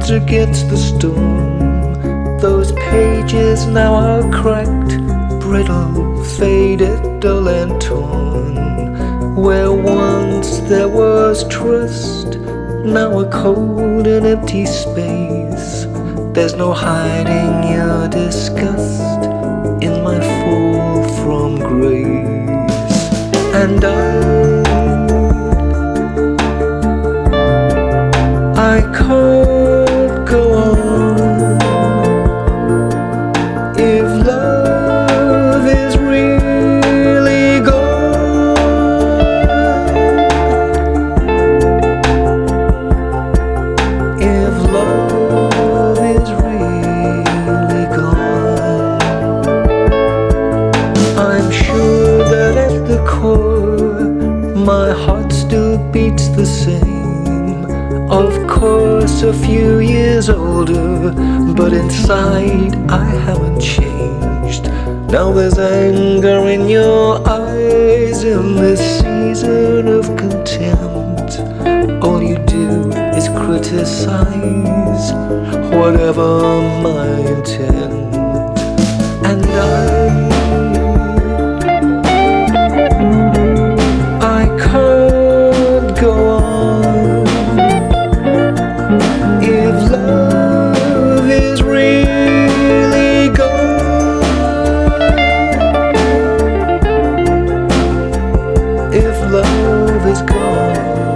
words against the stone. Those pages now are cracked, brittle, faded, dull and torn. Where once there was trust, now a cold and empty space. There's no hiding your disgust in my fall from grace. And I can't go on if love is really gone. If love is really gone, I'm sure that at the core my heart still beats the same. Of course a few years older, but inside I haven't changed. Now there's anger in your eyes in this season of contempt. All you do is criticize whatever my intent. And I can't go on if love is really gone. If love is gone,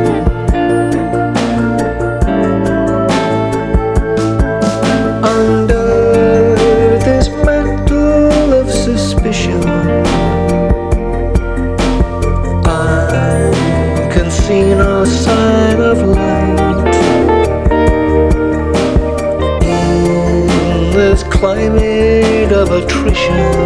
under this mantle of suspicion, I can see no sign of light. In this climate of attrition,